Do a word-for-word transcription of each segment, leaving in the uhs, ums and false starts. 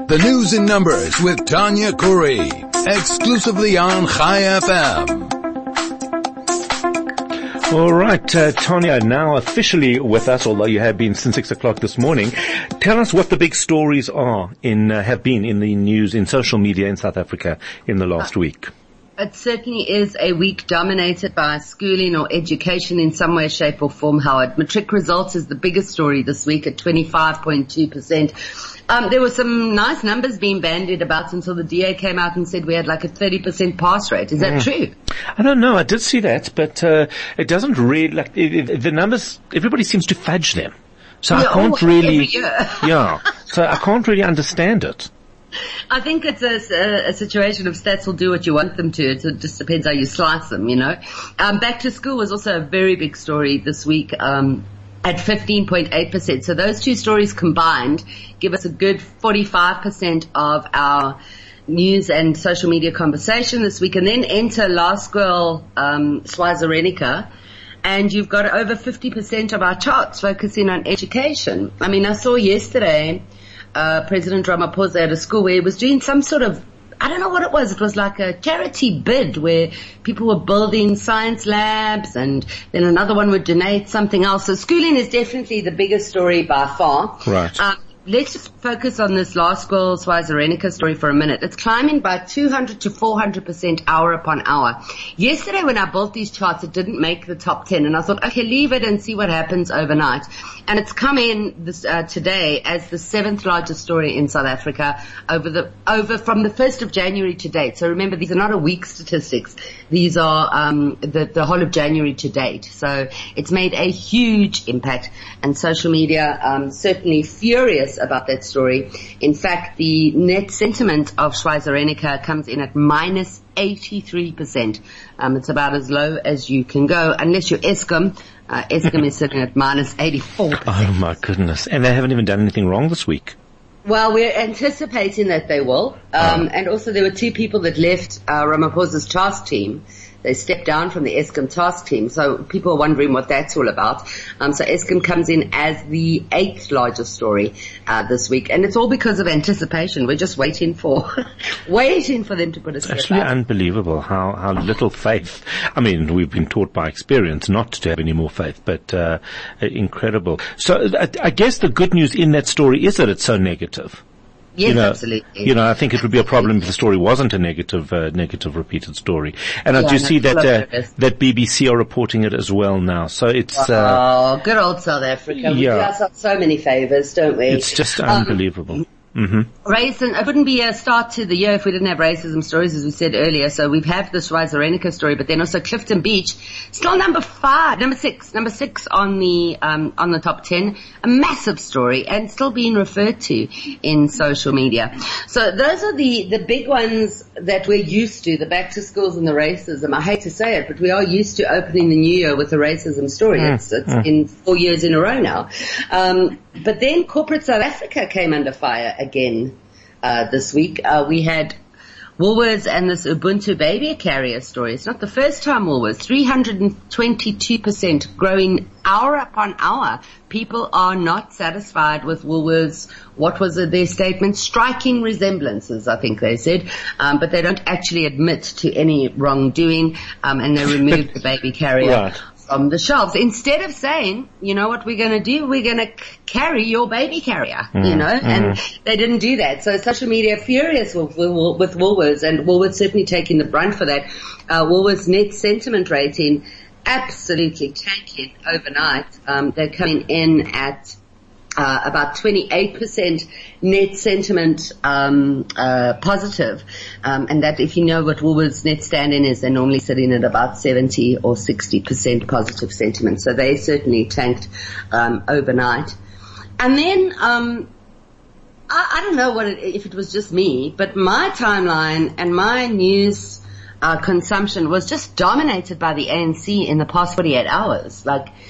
The News in Numbers with Tanya Corey, exclusively on Chai F M. All right, uh, Tanya, now officially with us, although you have been since six o'clock this morning. Tell us what the big stories are in, uh, have been in the news, in social media in South Africa in the last week. It certainly is a week dominated by schooling or education in some way, shape or form, Howard. Matric results is the biggest story this week at twenty-five point two percent. Um, there were some nice numbers being bandied about until the D A came out and said we had like a thirty percent pass rate. Is that mm. true? I don't know. I did see that, but uh, it doesn't really, like, it, it, the numbers, everybody seems to fudge them. So yeah, I can't oh, really, every year. yeah, so I can't really understand it. I think it's a, a, a situation of stats will do what you want them to. It just depends how you slice them, you know. Um, back to school was also a very big story this week, um, at fifteen point eight percent. So those two stories combined give us a good forty-five percent of our news and social media conversation this week. And then enter Laerskool, um, Schweizer-Reneke, and you've got over fifty percent of our charts focusing on education. I mean, I saw yesterday, Uh, President Ramaphosa at a school where he was doing some sort of, I don't know what it was. It was like a charity bid where people were building science labs and then another one would donate something else. So schooling is definitely the biggest story by far. Right. Um, let's just focus on this Laerskool Schweizer-Reneke story for a minute. It's climbing by two hundred to four hundred percent hour upon hour. Yesterday when I built these charts, it didn't make the top ten, and I thought, okay, leave it and see what happens overnight. And it's come in this, uh, today as the seventh largest story in South Africa over the, over from the first of January to date. So remember, these are not a week statistics. These are, um, the, the whole of January to date. So it's made a huge impact, and social media, um, certainly furious about that story. In fact, the net sentiment of Schweizer-Reneke comes in at minus eighty-three percent. Um, it's about as low as you can go, unless you're Eskom. Uh, Eskom is sitting at minus eighty-four percent. Oh my goodness. And they haven't even done anything wrong this week. Well, we're anticipating that they will. Um, oh. And also there were two people that left uh, Ramaphosa's task team. They stepped down from the Eskom task team. So people are wondering what that's all about. Um, so Eskom comes in as the eighth largest story, uh, this week. And it's all because of anticipation. We're just waiting for, waiting for them to put a step It's actually out. unbelievable how, how little faith. I mean, we've been taught by experience not to have any more faith, but, uh, incredible. So I, I guess the good news in that story is that it's so negative. Yes, you know, absolutely. You know, I think it would be a problem if the story wasn't a negative, uh, negative repeated story. And I yeah, do no, see that, uh, that B B C are reporting it as well now. So it's, oh, uh, good old South Africa. We yeah. do ourselves so many favors, don't we? It's just unbelievable. Um, Mm-hmm. Racism, it wouldn't be a start to the year if we didn't have racism stories, as we said earlier. So we've had the Schweizer-Reneke story, but then also Clifton Beach, still number five, number six, number six on the, um, on the top ten. A massive story and still being referred to in social media. So those are the, the big ones that we're used to, the back to schools and the racism. I hate to say it, but we are used to opening the new year with a racism story. Mm. It's, it's mm. in four years in a row now. Um, but then corporate South Africa came under fire again, uh, this week. Uh, we had Woolworths and this Ubuntu baby carrier story. It's not the first time Woolworths. three hundred twenty-two percent growing hour upon hour. People are not satisfied with Woolworths. What was their statement? Striking resemblances, I think they said. Um, but they don't actually admit to any wrongdoing. Um, and they removed the baby carrier. Right. From the shelves, instead of saying, you know what we're going to do, we're going to c- carry your baby carrier, mm, you know, mm. and they didn't do that. So social media furious with, with, with Woolworths, and Woolworths certainly taking the brunt for that. Uh, Woolworths net sentiment rating absolutely tanking overnight. Um, they're coming in at Uh, about twenty-eight percent net sentiment, um, uh, positive. Um, and that if you know what Woolworths net stand-in is, they're normally sitting at about seventy or sixty percent positive sentiment. So they certainly tanked, um, overnight. And then, um, I, I don't know what it, if it was just me, but my timeline and my news, uh, consumption was just dominated by the A N C in the past forty-eight hours. Like,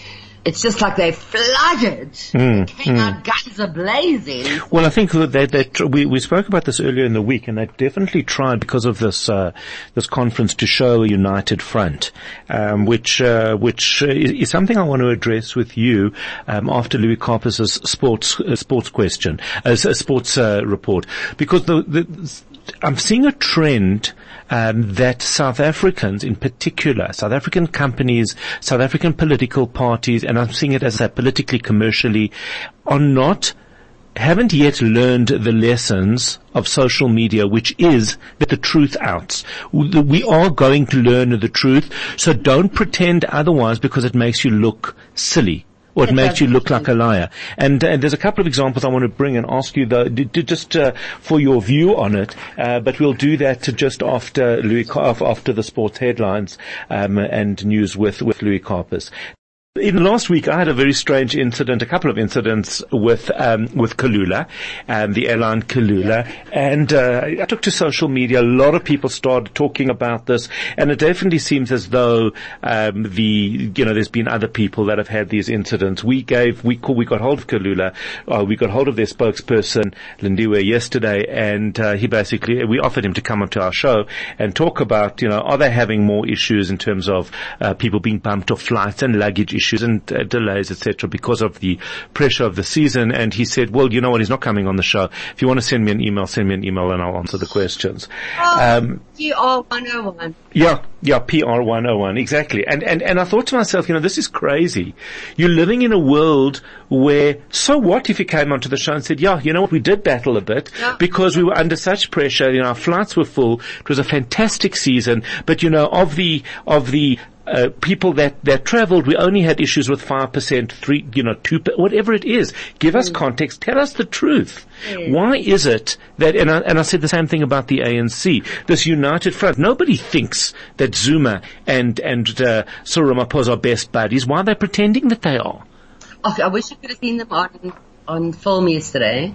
it's just like they flooded. Mm, they came mm. out guns are blazing. Well, I think that they, they, tr- we, we spoke about this earlier in the week, and they definitely tried because of this uh, this conference to show a united front, um, which uh, which is, is something I want to address with you um, after Louis Karpus's sports uh, sports question, uh, sports uh, report, because the, the I'm seeing a trend um, that South Africans, in particular, South African companies, South African political parties, and I'm seeing it as a politically, commercially, are not, haven't yet learned the lessons of social media, which is that the truth outs. We are going to learn the truth, so don't pretend otherwise because it makes you look silly. Or it, it makes you look like a liar. And, uh, there's a couple of examples I want to bring and ask you, though, d- d- just uh, for your view on it. Uh, but we'll do that just after Louis, after the sports headlines um, and news with with Louis Karpus. In last week, I had a very strange incident, a couple of incidents with um, with Kulula, um, the airline Kulula, and uh, I took to social media. A lot of people started talking about this, and it definitely seems as though um, the you know there's been other people that have had these incidents. We gave we call, we got hold of Kulula, uh, we got hold of their spokesperson Lindiwe yesterday, and uh, he basically we offered him to come onto our show and talk about you know are they having more issues in terms of uh, people being bumped off flights and luggage issues. and uh, delays, et cetera, because of the pressure of the season. And he said, well, you know what, he's not coming on the show. If you want to send me an email, send me an email and I'll answer the questions. Oh, um, P R one oh one. Yeah, yeah, P R one oh one, exactly. And, and, and I thought to myself, you know, this is crazy. You're living in a world where, so what if you came onto the show and said, yeah, you know what, we did battle a bit yeah. because we were under such pressure, you know, our flights were full, it was a fantastic season, but you know, of the, of the, Uh, people that, that traveled, we only had issues with five percent, three, you know, two, whatever it is. Give us mm. context. Tell us the truth. Mm. Why is it that, and I, and I said the same thing about the A N C, this united front. Nobody thinks that Zuma and, and, uh, Cyril Ramaphosa are best buddies. Why are they pretending that they are? Oh, I wish I could have seen them on, on film yesterday.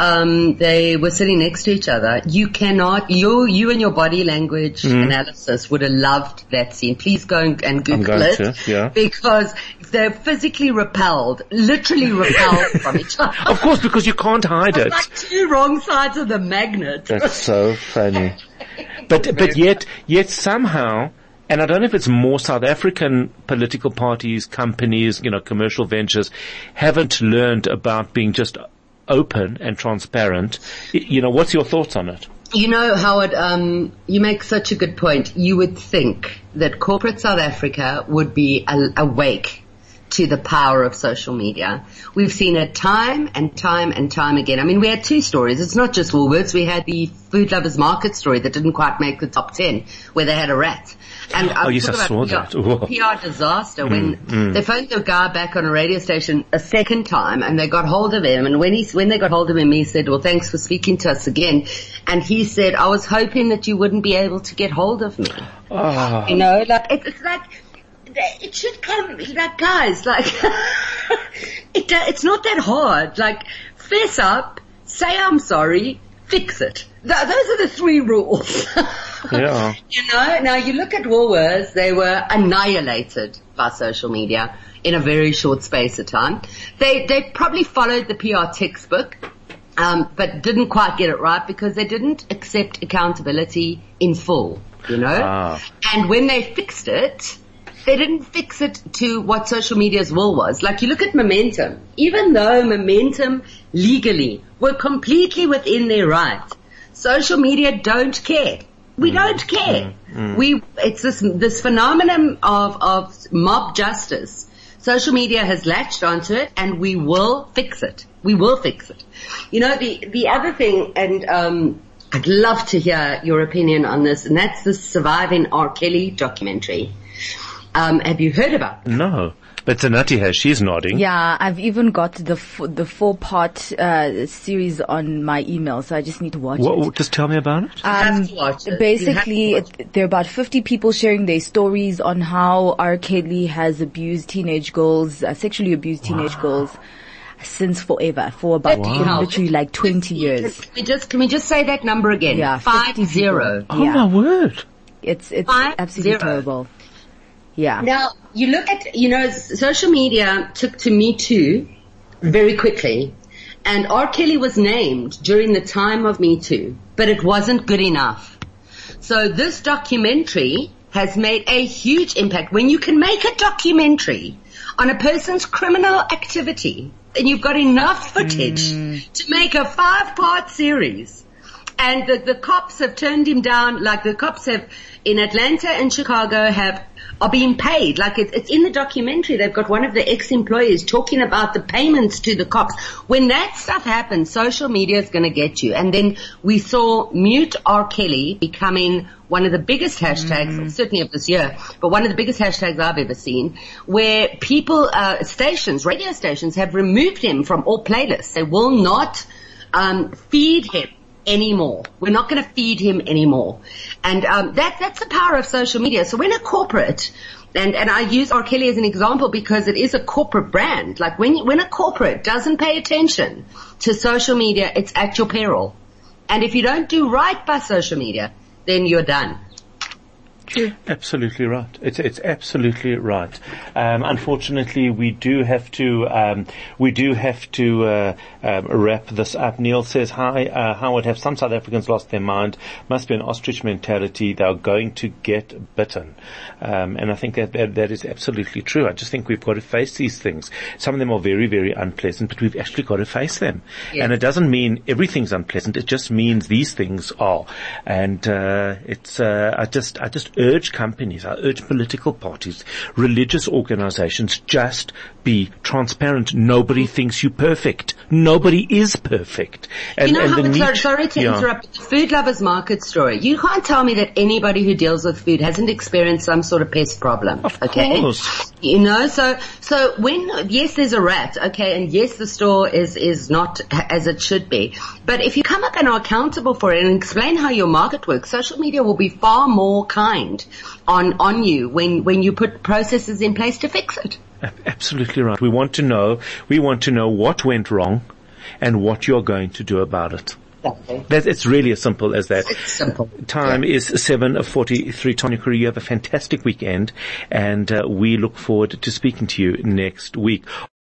Um, they were sitting next to each other. You cannot, you, you and your body language mm. analysis would have loved that scene. Please go and, and Google it. To, yeah. Because they're physically repelled, literally repelled from each other. Of course, because you can't hide it's it. Like two wrong sides of the magnet. That's so funny. But, but yet, yet somehow, and I don't know if it's more South African political parties, companies, you know, commercial ventures haven't learned about being just open and transparent. You know, what's your thoughts on it? You know, Howard, um, you make such a good point. You would think that corporate South Africa would be a- awake to the power of social media. We've seen it time and time and time again. I mean, we had two stories. It's not just Woolworths. We had the Food Lovers Market story that didn't quite make the top ten, where they had a rat. And oh, yes, I saw P R, that. Whoa. P R disaster mm, when mm. they phoned the guy back on a radio station a second time and they got hold of him. And when he, when they got hold of him, he said, well, thanks for speaking to us again. And he said, I was hoping that you wouldn't be able to get hold of me. Oh. You know, like, it, it's like, it should come, like, guys, like, it, it's not that hard. Like, fess up, say I'm sorry, fix it. Th- those are the three rules. Yeah. You know, now you look at Woolworths, they were annihilated by social media in a very short space of time. They, they probably followed the P R textbook, um, but didn't quite get it right because they didn't accept accountability in full, you know? Ah. And when they fixed it, they didn't fix it to what social media's will was. Like, you look at Momentum. Even though Momentum legally were completely within their right, social media don't care. We mm. don't care. Mm. Mm. We, it's this, this phenomenon of, of mob justice. Social media has latched onto it and we will fix it. We will fix it. You know, the, the other thing, and, um, I'd love to hear your opinion on this, and that's the Surviving R. Kelly documentary. Um, have you heard about it? No. But Zanati has, she's nodding. Yeah, I've even got the f- the four-part uh, series on my email, so I just need to watch what, it. Just tell me about it. Um, you have to watch it. Basically, watch it. It, there are about fifty people sharing their stories on how R. Kelly has abused teenage girls, uh, sexually abused teenage wow. girls since forever, for about wow. literally like twenty years. Can we just, can we just say that number again? Yeah, Five zero. Oh yeah. my word. It's, it's Five absolutely zero. terrible. Yeah. Now, you look at, you know, social media took to Me Too very quickly, and R. Kelly was named during the time of Me Too, but it wasn't good enough. So this documentary has made a huge impact. When you can make a documentary on a person's criminal activity, then you've got enough footage mm. to make a five-part series. And the, the cops have turned him down, like the cops have in Atlanta and Chicago have, are being paid. Like it, it's in the documentary. They've got one of the ex-employees talking about the payments to the cops. When that stuff happens, social media is going to get you. And then we saw Mute R. Kelly becoming one of the biggest hashtags, mm. certainly of this year, but one of the biggest hashtags I've ever seen, where people, uh, stations, radio stations have removed him from all playlists. They will not, um, feed him anymore. We're not going to feed him anymore. And, um, that, that's the power of social media. So when a corporate, and, and I use R. Kelly as an example because it is a corporate brand. Like when, when a corporate doesn't pay attention to social media, it's at your peril. And if you don't do right by social media, then you're done. True. Absolutely right. It's it's absolutely right. Um, unfortunately, we do have to um, we do have to uh, uh, wrap this up. Neil says, "Hi, uh, Howard. Have some South Africans lost their mind? Must be an ostrich mentality. They are going to get bitten." Um, and I think that, that that is absolutely true. I just think we've got to face these things. Some of them are very very unpleasant, but we've actually got to face them. Yeah. And it doesn't mean everything's unpleasant. It just means these things are. And uh, it's uh, I just I just. urge companies, I urge political parties, religious organizations, just be transparent. Nobody thinks you perfect. Nobody is perfect. And, you know and how, the sorry, need, sorry to yeah. interrupt, the Food Lovers Market story. You can't tell me that anybody who deals with food hasn't experienced some sort of pest problem. Of okay? course. You know, so, so when, yes, there's a rat, okay, and yes, the store is, is not as it should be. But if you come up and are accountable for it and explain how your market works, social media will be far more kind on, on you when, when you put processes in place to fix it. Absolutely right. We want to know, we want to know what went wrong and what you're going to do about it. Exactly. That, it's really as simple as that. It's simple. Time yeah. is seven forty-three. Tanya Curry, you have a fantastic weekend, and uh, we look forward to speaking to you next week.